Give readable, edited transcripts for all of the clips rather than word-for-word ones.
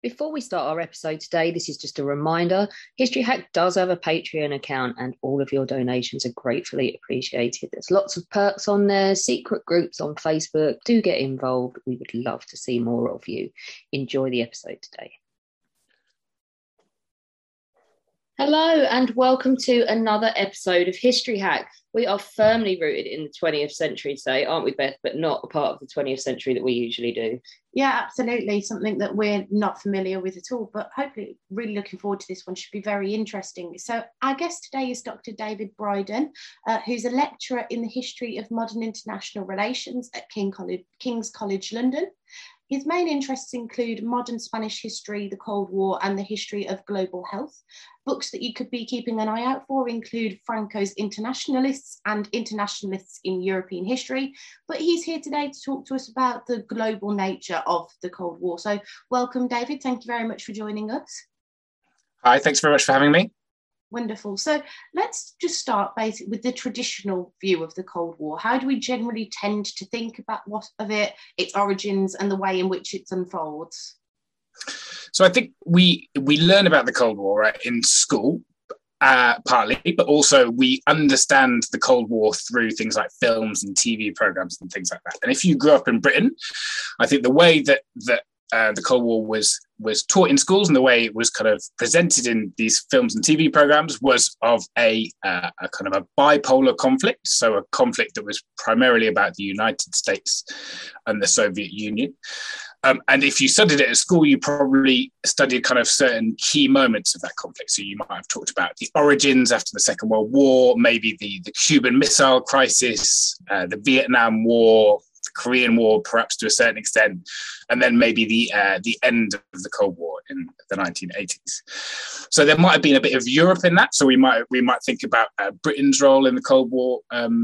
Before we start our episode today, this is just a reminder. History Hack does have a Patreon account and all of your donations are gratefully appreciated. There's lots of perks on there, secret groups on Facebook. Do get involved. We would love to see more of you. Enjoy the episode today. Hello and welcome to another episode of History Hack. We are firmly rooted in the 20th century today, aren't we, Beth? But not a part of the 20th century that we usually do. Yeah, absolutely. Something that we're not familiar with at all, but hopefully really looking forward to this one. Should be very interesting. So our guest today is Dr. David Bryden, who's a lecturer in the history of modern international relations at King's College London. His main interests include modern Spanish history, the Cold War, and the history of global health. Books that you could be keeping an eye out for include Franco's Internationalists and Internationalists in European History. But he's here today to talk to us about the global nature of the Cold War. So welcome, David. Thank you very much for joining us. Hi, thanks very much for having me. Wonderful. So let's just start basically with the traditional view of the Cold War. How do we generally tend to think about its origins, and the way in which it unfolds? So I think we learn about the Cold War in school, partly, but also we understand the Cold War through things like films and TV programs and things like that. And if you grew up in Britain, I think the way that the Cold War was taught in schools and the way it was kind of presented in these films and TV programs was of a kind of a bipolar conflict. So a conflict that was primarily about the United States and the Soviet Union. And if you studied it at school, you probably studied kind of certain key moments of that conflict. So you might have talked about the origins after the Second World War, maybe the Cuban Missile Crisis, the Vietnam War, the Korean War, perhaps to a certain extent, and then maybe the end of the Cold War in the 1980s. So there might have been a bit of Europe in that. So we might think about Britain's role in the Cold War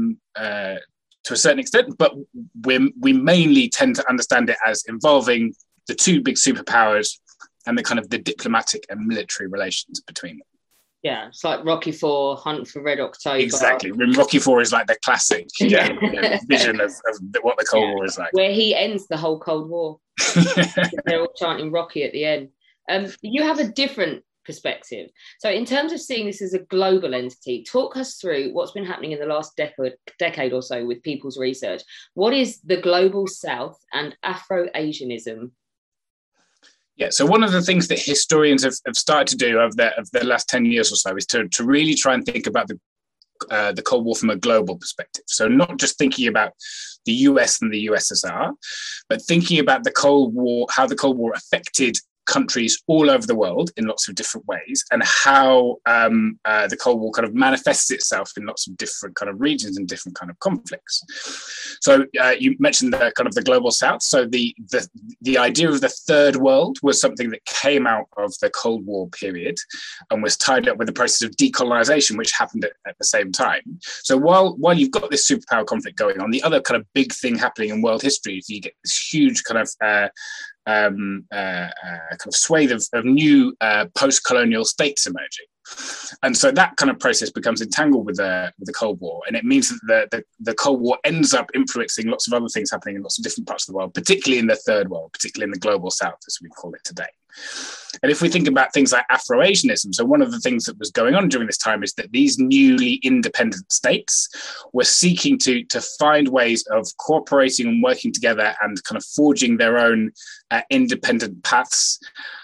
to a certain extent, but we mainly tend to understand it as involving the two big superpowers and the kind of the diplomatic and military relations between them. Yeah, it's like Rocky IV, Hunt for Red October. Exactly. Rocky IV is like the classic vision of what the Cold War is like. Where he ends the whole Cold War. They're all chanting Rocky at the end. You have a different perspective. So in terms of seeing this as a global entity, talk us through what's been happening in the last decade or so with people's research. What is the global South and Afro-Asianism? Yeah, so one of the things that historians have started to do of the last 10 years or so is to really try and think about the Cold War from a global perspective. So not just thinking about the US and the USSR, but thinking about the Cold War, how the Cold War affected countries all over the world in lots of different ways, and how the Cold War kind of manifests itself in lots of different kind of regions and different kind of conflicts. So you mentioned the kind of the global South. So the idea of the third world was something that came out of the Cold War period and was tied up with the process of decolonization, which happened at the same time. So while you've got this superpower conflict going on, the other kind of big thing happening in world history is you get this huge kind of kind of swathe of new post-colonial states emerging. And so that kind of process becomes entangled with the Cold War. And it means that the Cold War ends up influencing lots of other things happening in lots of different parts of the world, particularly in the third world, particularly in the global South, as we call it today. And if we think about things like Afro-Asianism, so one of the things that was going on during this time is that these newly independent states were seeking to find ways of cooperating and working together and kind of forging their own independent paths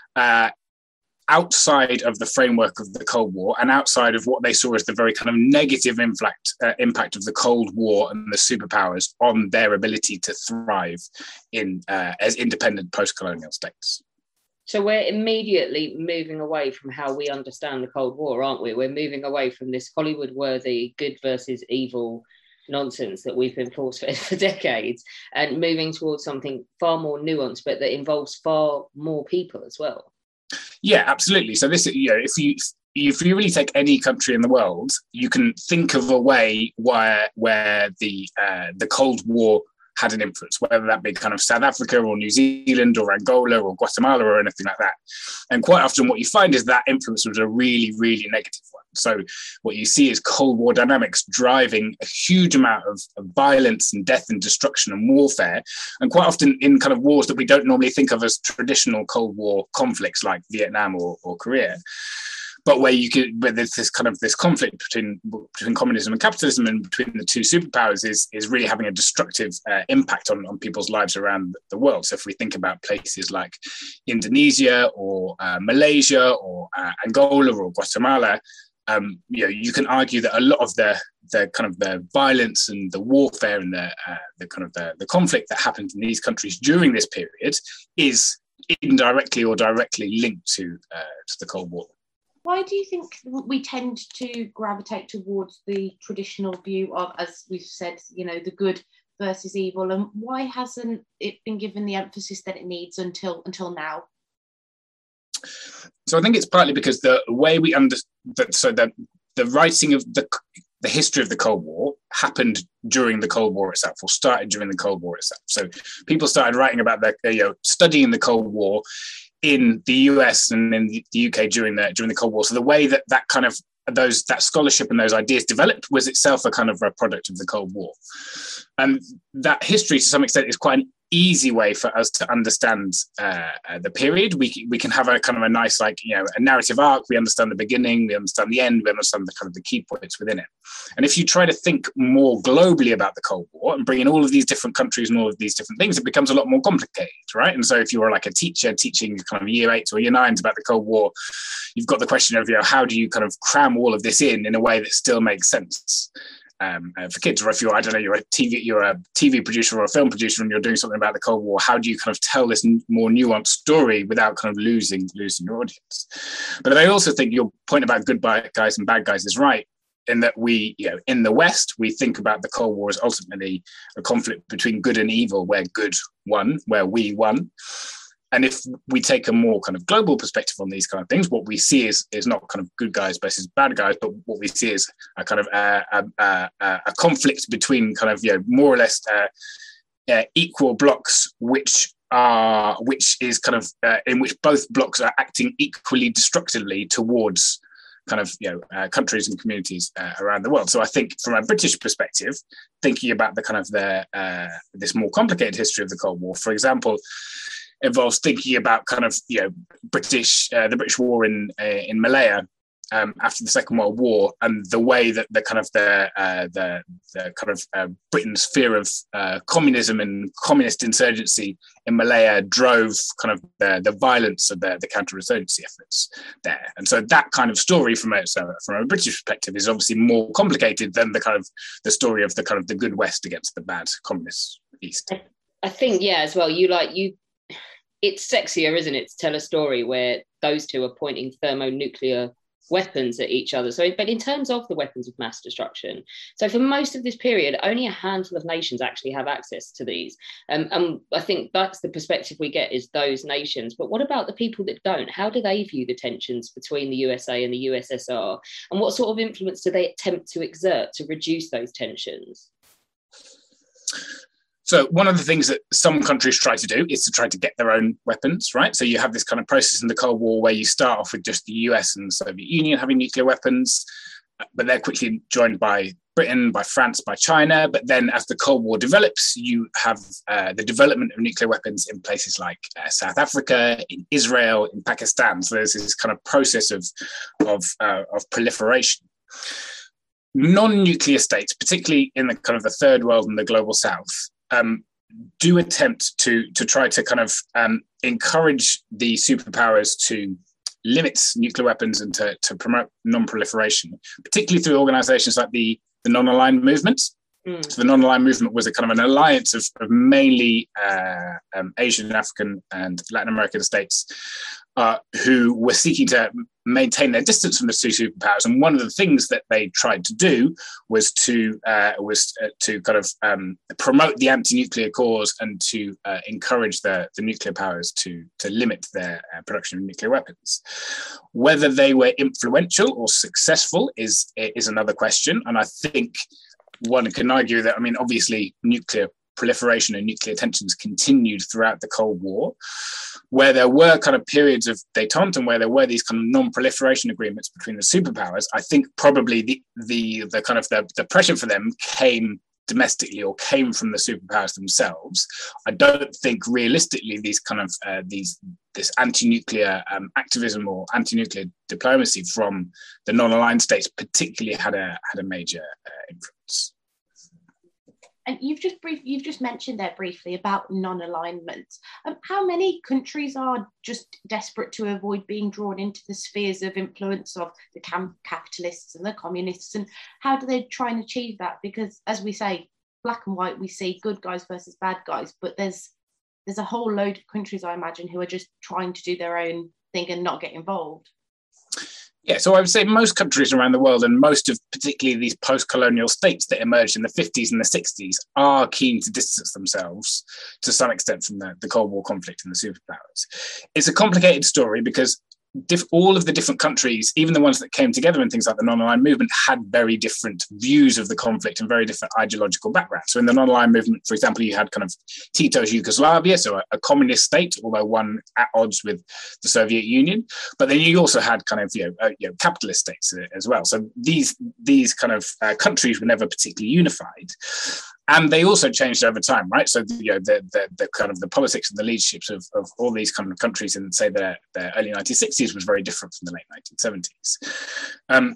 outside of the framework of the Cold War and outside of what they saw as the very kind of negative impact of the Cold War and the superpowers on their ability to thrive as independent post-colonial states. So we're immediately moving away from how we understand the Cold War, aren't we? We're moving away from this Hollywood-worthy good versus evil nonsense that we've been force-fed for decades and moving towards something far more nuanced, but that involves far more people as well. Yeah, absolutely. So this, if you really take any country in the world, you can think of a way where the Cold War had an influence, whether that be kind of South Africa or New Zealand or Angola or Guatemala or anything like that. And quite often what you find is that influence was a really, really negative one. So what you see is Cold War dynamics driving a huge amount of violence and death and destruction and warfare, and quite often in kind of wars that we don't normally think of as traditional Cold War conflicts like Vietnam or Korea. But where there's this conflict between communism and capitalism and between the two superpowers is really having a destructive impact on people's lives around the world. So if we think about places like Indonesia or Malaysia or Angola or Guatemala, you can argue that a lot of the kind of the violence and the warfare and the conflict that happened in these countries during this period is indirectly or directly linked to the Cold War. Why do you think we tend to gravitate towards the traditional view of, as we've said, the good versus evil, and why hasn't it been given the emphasis that it needs until now? So I think it's partly because the way we understand, so that the writing of the history of the Cold War happened during the Cold War itself, or started during the Cold War itself. So people started writing about studying the Cold War in the US and in the UK during the Cold War. So the way that kind of that scholarship and those ideas developed was itself a kind of a product of the Cold War. And that history, to some extent, is quite an easy way for us to understand the period. We can have a kind of a nice, a narrative arc. We understand the beginning, we understand the end, we understand the kind of the key points within it. And if you try to think more globally about the Cold War and bring in all of these different countries and all of these different things, it becomes a lot more complicated, right? And so if you were like a teacher teaching kind of year 8 or year 9 about the Cold War, you've got the question of, how do you kind of cram all of this in a way that still makes sense for kids? Or if you're a TV producer or a film producer and you're doing something about the Cold War, how do you kind of tell this more nuanced story without kind of losing your audience? But I also think your point about good guys and bad guys is right, in that we, in the West, we think about the Cold War as ultimately a conflict between good and evil, where good won, where we won. And if we take a more kind of global perspective on these kind of things, what we see is not kind of good guys versus bad guys, but what we see is a kind of a conflict between kind of more or less equal blocks, which is kind of in which both blocks are acting equally destructively towards kind of countries and communities around the world. So I think from a British perspective, thinking about the kind of this more complicated history of the Cold War, for example, involves thinking about kind of the British War in Malaya after the Second World War, and the way that the kind of Britain's fear of communism and communist insurgency in Malaya drove kind of the violence of the counter-insurgency efforts there. And so that kind of story from a British perspective is obviously more complicated than the kind of the story of the kind of the good West against the bad communist East. I think as well. It's sexier, isn't it, to tell a story where those two are pointing thermonuclear weapons at each other. So, but in terms of the weapons of mass destruction, so for most of this period, only a handful of nations actually have access to these. And I think that's the perspective we get, is those nations. But what about the people that don't? How do they view the tensions between the USA and the USSR? And what sort of influence do they attempt to exert to reduce those tensions? So one of the things that some countries try to do is to try to get their own weapons, right? So you have this kind of process in the Cold War where you start off with just the US and the Soviet Union having nuclear weapons, but they're quickly joined by Britain, by France, by China. But then as the Cold War develops, you have the development of nuclear weapons in places like South Africa, in Israel, in Pakistan. So there's this kind of process of proliferation. Non-nuclear states, particularly in the kind of the third world and the global south, do attempt to try to kind of encourage the superpowers to limit nuclear weapons and to promote non-proliferation, particularly through organizations like the non-aligned movement. So the non-aligned movement was a kind of an alliance of mainly Asian, African and Latin American states who were seeking to maintain their distance from the two superpowers. And one of the things that they tried to do was to kind of promote the anti-nuclear cause and to encourage the nuclear powers to limit their production of nuclear weapons. Whether they were influential or successful is another question. And I think one can argue that, I mean, obviously nuclear proliferation and nuclear tensions continued throughout the Cold War, where there were kind of periods of détente and where there were these kind of non-proliferation agreements between the superpowers, I think probably the kind of the pressure for them came domestically or came from the superpowers themselves. I don't think realistically these kind of this anti-nuclear activism or anti-nuclear diplomacy from the non-aligned states particularly had a major influence. And you've just mentioned there briefly about non-alignment. How many countries are just desperate to avoid being drawn into the spheres of influence of the capitalists and the communists? And how do they try and achieve that? Because, as we say, black and white, we see good guys versus bad guys, but there's a whole load of countries, I imagine, who are just trying to do their own thing and not get involved. Yeah, so I would say most countries around the world and most of particularly these post-colonial states that emerged in the 50s and the 60s are keen to distance themselves to some extent from the Cold War conflict and the superpowers. It's a complicated story because all of the different countries, even the ones that came together in things like the non-aligned movement, had very different views of the conflict and very different ideological backgrounds. So in the non-aligned movement, for example, you had kind of Tito's Yugoslavia, so a communist state, although one at odds with the Soviet Union. But then you also had kind of capitalist states as well. So these kind of countries were never particularly unified. And they also changed over time, right? So the kind of the politics and the leaderships of all these kind of countries in, say, the early 1960s was very different from the late 1970s.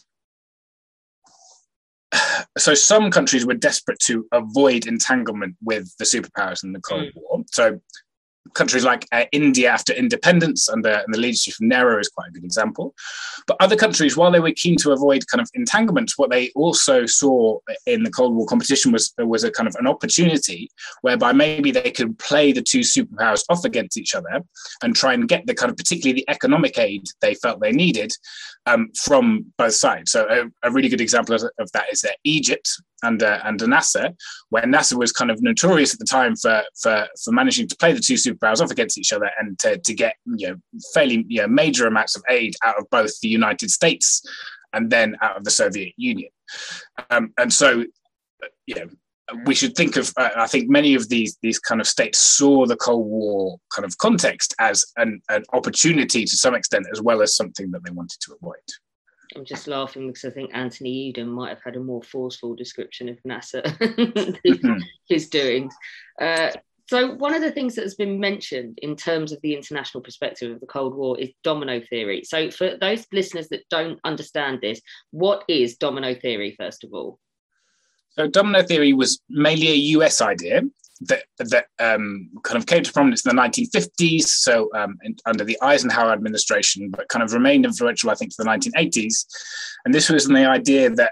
So some countries were desperate to avoid entanglement with the superpowers in the Cold War. So countries like India after independence and the leadership of Nehru is quite a good example. But other countries, while they were keen to avoid kind of entanglements, what they also saw in the Cold War competition was a kind of an opportunity whereby maybe they could play the two superpowers off against each other and try and get the kind of particularly the economic aid they felt they needed from both sides. So a really good example of that is Egypt under Nasser, where Nasser was kind of notorious at the time for managing to play the two superpowers off against each other and to get fairly major amounts of aid out of both the United States and then out of the Soviet Union. And so we should think of I think many of these kind of states saw the Cold War kind of context as an opportunity to some extent, as well as something that they wanted to avoid. I'm just laughing because I think Anthony Eden might have had a more forceful description of Nasser than his doings. So one of the things that has been mentioned in terms of the international perspective of the Cold War is domino theory. So for those listeners that don't understand this, what is domino theory, first of all? So domino theory was mainly a US idea that kind of came to prominence in the 1950s, so under the Eisenhower administration, but kind of remained influential, I think, to the 1980s. And this was the idea that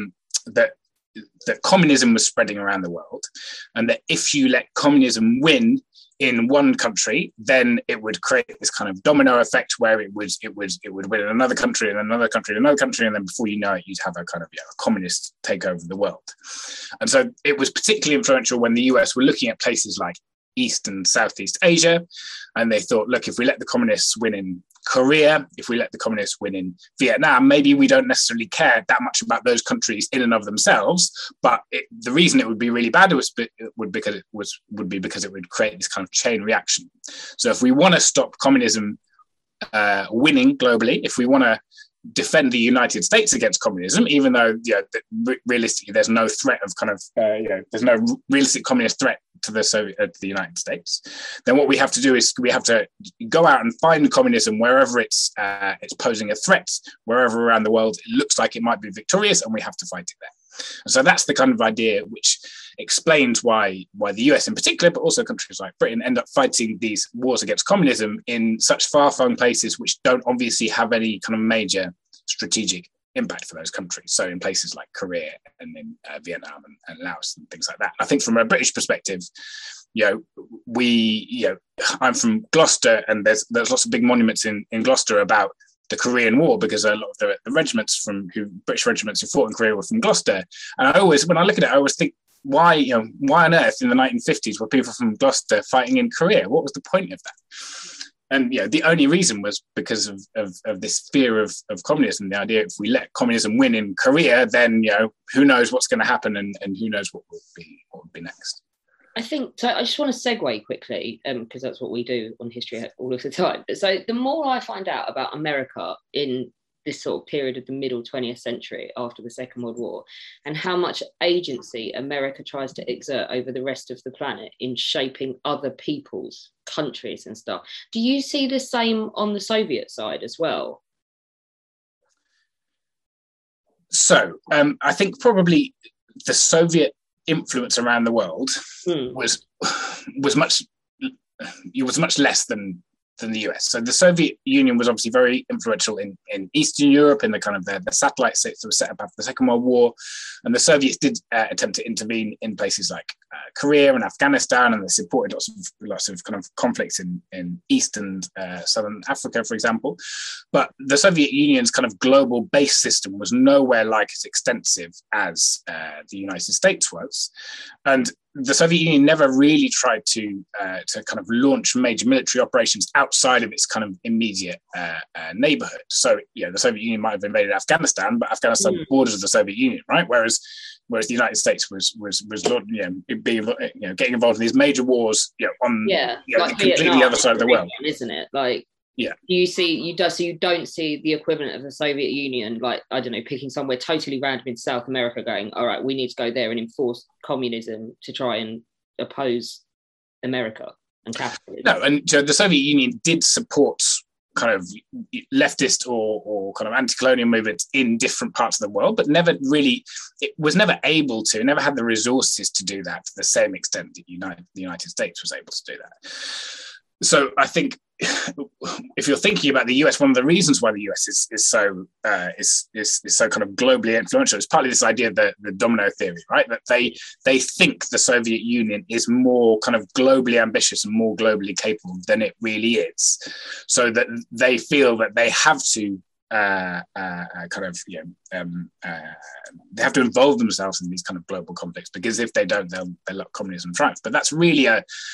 communism was spreading around the world, and that if you let communism win in one country, then it would create this kind of domino effect where it would win in another country and another country and another country, and then before you know it, you'd have a kind of a communist takeover of the world. And so it was particularly influential when the US were looking at places like East and Southeast Asia, and they thought, look, if we let the communists win in Korea, if we let the communists win in Vietnam, maybe we don't necessarily care that much about those countries in and of themselves, but the reason it would be really bad would be because it would create this kind of chain reaction. So if we want to stop communism winning globally, if we want to defend the United States against communism, even though realistically there's no threat of kind of there's no realistic communist threat to the United States, then what we have to do is we have to go out and find communism wherever it's posing a threat, wherever around the world it looks like it might be victorious, and we have to fight it there. And so that's the kind of idea which explains why the US in particular, but also countries like Britain, end up fighting these wars against communism in such far-flung places which don't obviously have any kind of major strategic impact for those countries. So in places like Korea and in Vietnam and Laos and things like that. I think from a British perspective, I'm from Gloucester, and there's lots of big monuments in Gloucester about the Korean War, because a lot of the regiments British regiments who fought in Korea were from Gloucester. And when I look at it, I always think, why on earth in the 1950s were people from Gloucester fighting in Korea? What was the point of that? And the only reason was because of this fear of communism, the idea if we let communism win in Korea, then who knows what's going to happen, and who knows what would be next. I think so. I just want to segue quickly, because that's what we do on history all of the time. So the more I find out about America in this sort of period of the middle 20th century after the Second World War, and how much agency America tries to exert over the rest of the planet in shaping other people's countries and stuff. Do you see the same on the Soviet side as well? So I think probably the Soviet influence around the world was much less than the US. So the Soviet Union was obviously very influential in Eastern Europe, in the kind of the satellite states that were set up after the Second World War. And the Soviets did attempt to intervene in places like Korea and Afghanistan, and they supported lots of kind of conflicts in East and Southern Africa, for example. But the Soviet Union's kind of global base system was nowhere like as extensive as the United States was. And the Soviet Union never really tried to kind of launch major military operations outside of its kind of immediate neighborhood. So, the Soviet Union might have invaded Afghanistan, but Afghanistan borders the Soviet Union, right? Whereas the United States was getting involved in these major wars, on like the completely other side of the world, isn't it? Like, yeah. You don't see the equivalent of the Soviet Union, like, I don't know, picking somewhere totally random in South America going, all right, we need to go there and enforce communism to try and oppose America and capitalism. No, and so the Soviet Union did support kind of leftist or kind of anti-colonial movements in different parts of the world, but never had the resources to do that to the same extent that the United States was able to do that. So I think if you're thinking about the US, one of the reasons why the US is so kind of globally influential is partly this idea of the domino theory, right? That they think the Soviet Union is more kind of globally ambitious and more globally capable than it really is, so that they feel that they have to they have to involve themselves in these kind of global conflicts, because if they don't, they'll let communism triumph. But that's really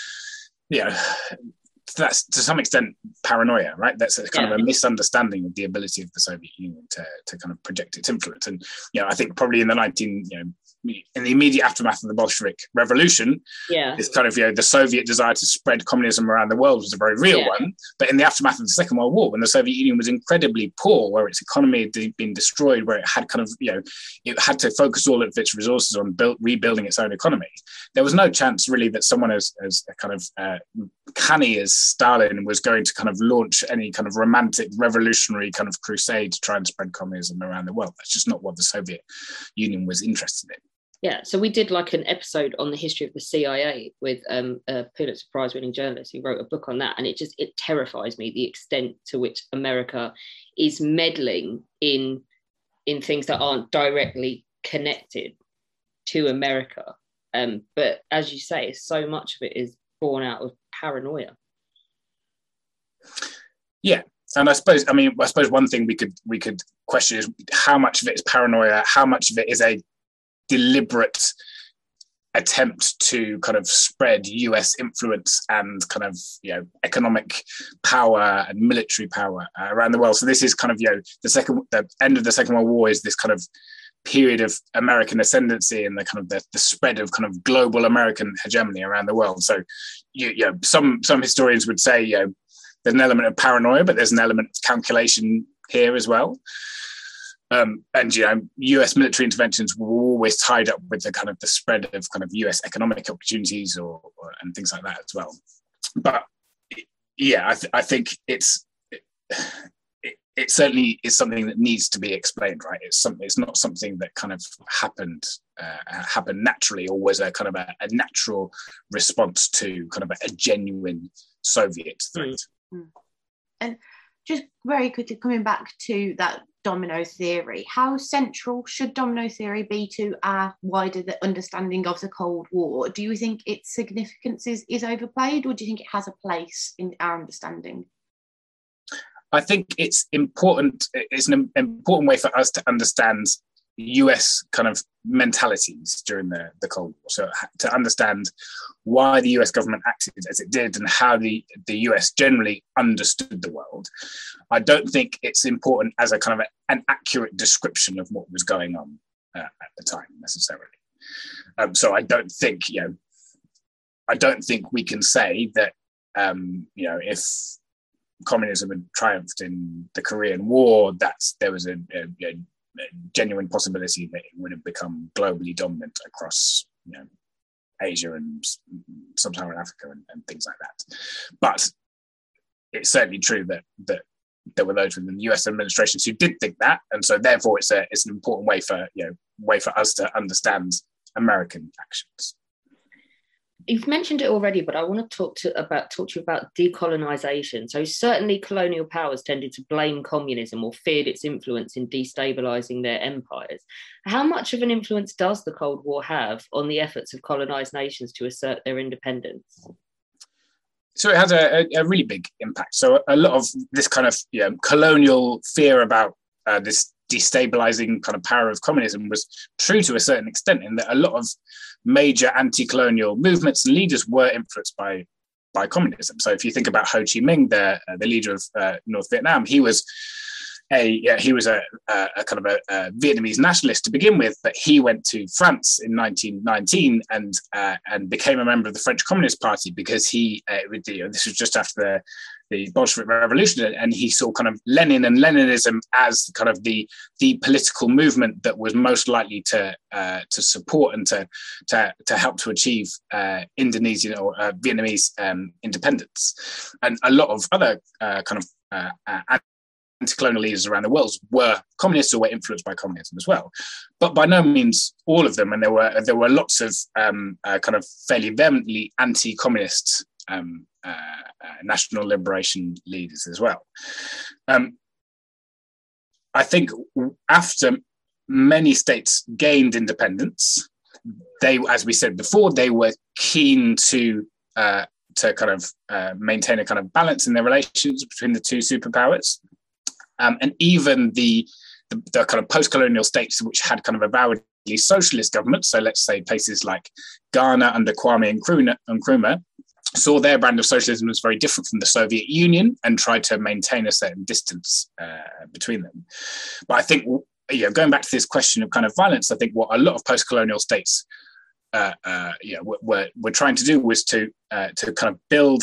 that's to some extent paranoia, right? That's a kind of a misunderstanding of the ability of the Soviet Union to kind of project its influence. And I think probably in the immediate aftermath of the Bolshevik Revolution, this kind of the Soviet desire to spread communism around the world was a very real one. But in the aftermath of the Second World War, when the Soviet Union was incredibly poor, where its economy had been destroyed, where it had kind of it had to focus all of its resources on rebuilding its own economy, there was no chance really that someone as kind of canny as Stalin was going to kind of launch any kind of romantic revolutionary kind of crusade to try and spread communism around the world. That's just not what the Soviet Union was interested in. Yeah, so we did like an episode on the history of the CIA with a Pulitzer Prize winning journalist who wrote a book on that, and it terrifies me the extent to which America is meddling in things that aren't directly connected to America. But as you say, so much of it is born out of paranoia. Yeah, and I suppose one thing we could question is how much of it is paranoia, how much of it is a deliberate attempt to kind of spread US influence and kind of economic power and military power around the world. So this is kind of the end of the Second World War is this kind of period of American ascendancy and the kind of the spread of kind of global American hegemony around the world. So some historians would say there's an element of paranoia, but there's an element of calculation here as well. And US military interventions were always tied up with the kind of the spread of kind of US economic opportunities and things like that as well. But I think it certainly is something that needs to be explained, right? It's not something that kind of happened naturally, or was a kind of a natural response to kind of a genuine Soviet threat. Mm. And just very quickly coming back to that domino theory, how central should domino theory be to our wider understanding of the Cold War? Do you think its significance is overplayed, or do you think it has a place in our understanding? I think it's important. It's an important way for us to understand US kind of mentalities during the Cold War. So to understand why the US government acted as it did and how the US generally understood the world. I don't think it's important as a kind of an accurate description of what was going on at the time necessarily. So I don't think, I don't think we can say that, if communism had triumphed in the Korean War, there was a genuine possibility that it would have become globally dominant across, Asia and sub-Saharan Africa and things like that. But it's certainly true that there were those within the US administrations who did think that, and so therefore it's an important way for us to understand American actions. You've mentioned it already, but I want to talk to you about decolonization. So certainly colonial powers tended to blame communism or feared its influence in destabilizing their empires. How much of an influence does the Cold War have on the efforts of colonized nations to assert their independence? So it has a really big impact. So a lot of this kind of colonial fear about this destabilizing kind of power of communism was true to a certain extent, in that a lot of major anti-colonial movements and leaders were influenced by communism. So if you think about Ho Chi Minh, the leader of North Vietnam, he was a kind of a Vietnamese nationalist to begin with, but he went to France in 1919 and became a member of the French Communist Party because this was just after the Bolshevik Revolution, and he saw kind of Lenin and Leninism as kind of the political movement that was most likely to support and to help to achieve Indonesian or Vietnamese independence. And a lot of other anti-colonial leaders around the world were communists or were influenced by communism as well, but by no means all of them. And there were lots of kind of fairly vehemently anti-communist national liberation leaders as well. I think after many states gained independence, as we said before, they were keen to kind of maintain a kind of balance in their relations between the two superpowers. And even the kind of post-colonial states which had kind of avowedly socialist governments, so let's say places like Ghana under Kwame Nkrumah, saw their brand of socialism as very different from the Soviet Union and tried to maintain a certain distance between them. But I think, going back to this question of kind of violence, I think what a lot of post-colonial states were trying to do was to kind of build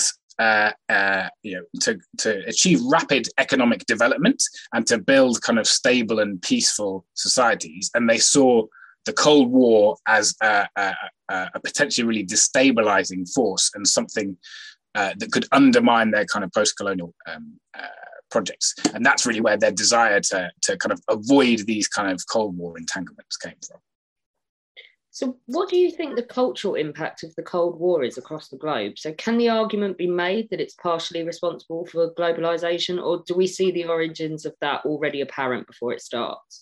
to achieve rapid economic development and to build kind of stable and peaceful societies. And they saw the Cold War as a potentially really destabilizing force and something that could undermine their kind of post-colonial projects. And that's really where their desire to kind of avoid these kind of Cold War entanglements came from. So what do you think the cultural impact of the Cold War is across the globe? So can the argument be made that it's partially responsible for globalization, or do we see the origins of that already apparent before it starts?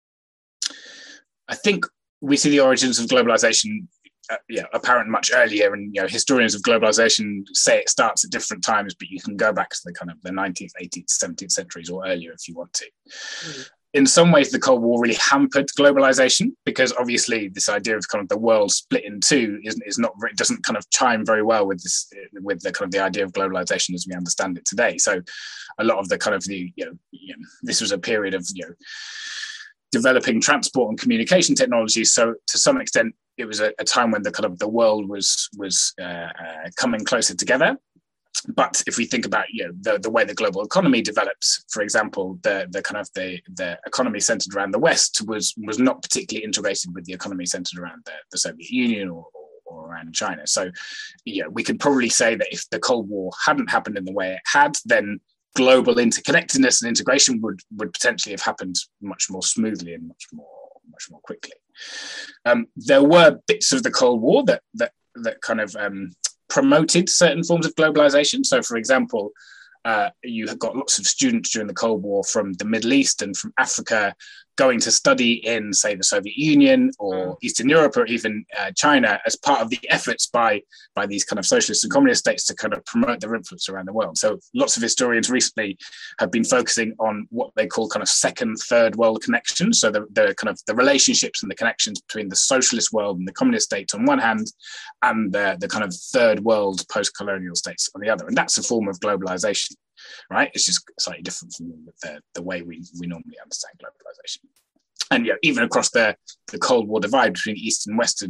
I think we see the origins of globalization apparent much earlier, and historians of globalization say it starts at different times, but you can go back to the kind of the 19th, 18th, 17th centuries or earlier if you want to. In some ways, the Cold War really hampered globalization, because obviously this idea of kind of the world split in two doesn't kind of chime very well with the kind of the idea of globalization as we understand it today. So a lot of the kind of this was a period of developing transport and communication technologies. So to some extent, it was a time when the kind of the world was coming closer together. But if we think about the way the global economy develops, for example, the economy centered around the West was not particularly integrated with the economy centered around the Soviet Union or around China. So we could probably say that if the Cold War hadn't happened in the way it had, then global interconnectedness and integration would potentially have happened much more smoothly and much more quickly. There were bits of the Cold War that kind of promoted certain forms of globalization. So, for example, you have got lots of students during the Cold War from the Middle East and from Africa going to study in, say, the Soviet Union or Eastern Europe or even China as part of the efforts by these kind of socialist and communist states to kind of promote their influence around the world. So lots of historians recently have been focusing on what they call kind of second, third world connections. So the kind of the relationships and the connections between the socialist world and the communist states on one hand, and the kind of third world post-colonial states on the other. And that's a form of globalization. Right, it's just slightly different from the way we normally understand globalization. And even across the Cold War divide between East and Western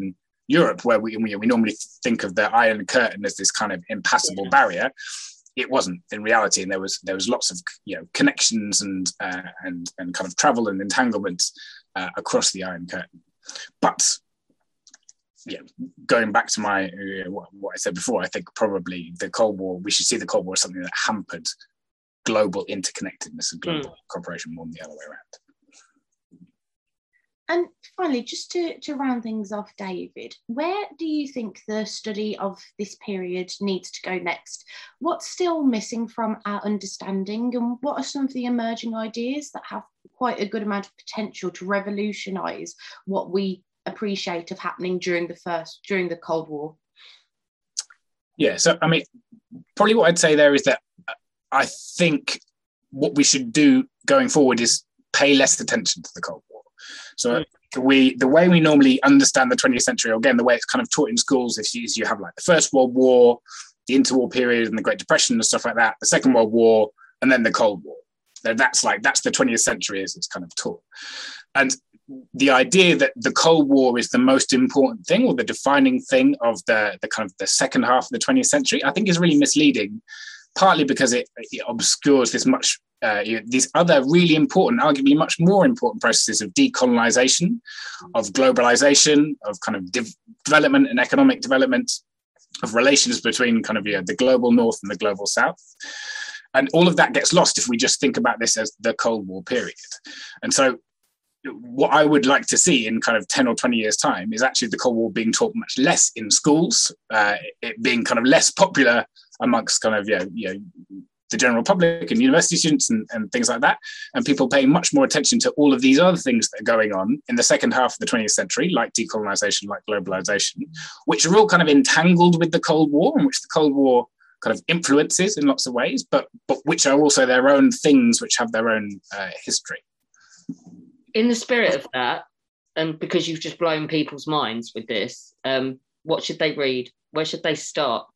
Europe, where we normally think of the Iron Curtain as this kind of impassable barrier. It wasn't in reality, and there was lots of connections and kind of travel and entanglements across the Iron Curtain. But going back to my what I said before, I think probably the Cold War, we should see the Cold War as something that hampered global interconnectedness and global cooperation more than the other way around. And finally, just to round things off, David, where do you think the study of this period needs to go next? What's still missing from our understanding, and what are some of the emerging ideas that have quite a good amount of potential to revolutionise what we appreciate of happening during the Cold War? Yeah, so I mean, probably what I'd say there is that I think what we should do going forward is pay less attention to the Cold War. So the way we normally understand the 20th century, or again, the way it's kind of taught in schools, is you have like the First World War, the interwar period and the Great Depression and stuff like that, the Second World War, and then the Cold War. That's the 20th century as it's kind of taught. And the idea that the Cold War is the most important thing, or the defining thing of the kind of the second half of the 20th century, I think is really misleading, partly because it obscures these other really important, arguably much more important processes of decolonization, of globalization, of kind of development and economic development, of relations between kind of the global North and the global South. And all of that gets lost if we just think about this as the Cold War period. And so what I would like to see in kind of 10 or 20 years' time is actually the Cold War being taught much less in schools, it being kind of less popular amongst kind of, the general public and university students and things like that, and people paying much more attention to all of these other things that are going on in the second half of the 20th century, like decolonization, like globalization, which are all kind of entangled with the Cold War, and which the Cold War kind of influences in lots of ways, but which are also their own things, which have their own history. In the spirit of that, and because you've just blown people's minds with this, what should they read? Where should they start?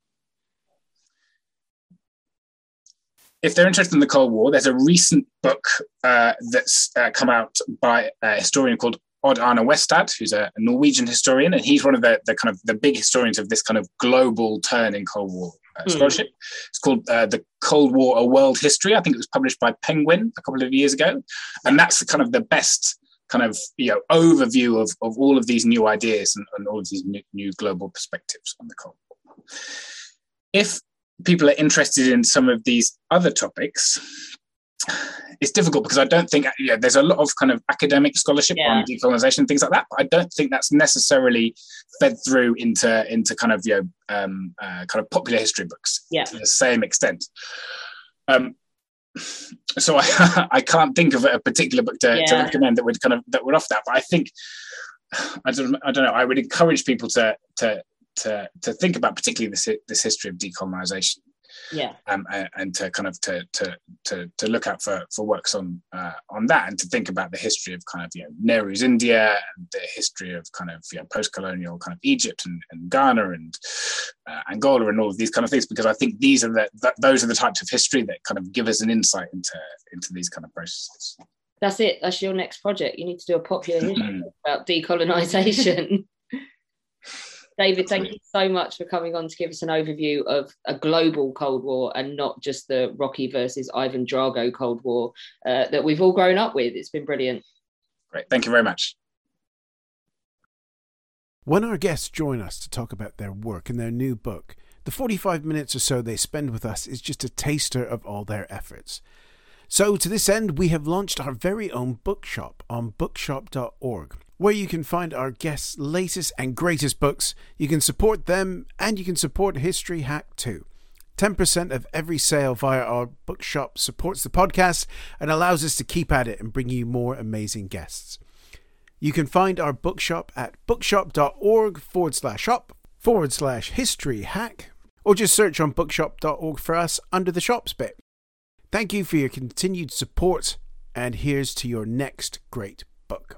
If they're interested in the Cold War, there's a recent book that's come out by a historian called Odd Arne Westad, who's a Norwegian historian, and he's one of the kind of the big historians of this kind of global turn in Cold War scholarship. It's called The Cold War: A World History. I think it was published by Penguin a couple of years ago, and that's the kind of the best kind of overview of all of these new ideas and all of these new global perspectives on the Cold War. If people are interested in some of these other topics, it's difficult because I don't think there's a lot of kind of academic scholarship on decolonization and things like that, but I don't think that's necessarily fed through into kind of kind of popular history books to the same extent. So I can't think of a particular book to recommend that would offer that, but I think I don't know. I would encourage people to think about particularly this history of decolonization, and to kind of to look out for works on that, and to think about the history of kind of Nehru's India, and the history of kind of post-colonial kind of Egypt and Ghana and Angola and all of these kind of things, because I think those are the types of history that kind of give us an insight into these kind of processes. That's it. That's your next project. You need to do a popular history about decolonization. David, thank you so much for coming on to give us an overview of a global Cold War and not just the Rocky versus Ivan Drago Cold War that we've all grown up with. It's been brilliant. Great. Thank you very much. When our guests join us to talk about their work and their new book, the 45 minutes or so they spend with us is just a taster of all their efforts. So to this end, we have launched our very own bookshop on bookshop.org, where you can find our guests' latest and greatest books. You can support them, and you can support History Hack too. 10% of every sale via our bookshop supports the podcast and allows us to keep at it and bring you more amazing guests. You can find our bookshop at bookshop.org/shop/History Hack, or just search on bookshop.org for us under the shops bit. Thank you for your continued support, and here's to your next great book.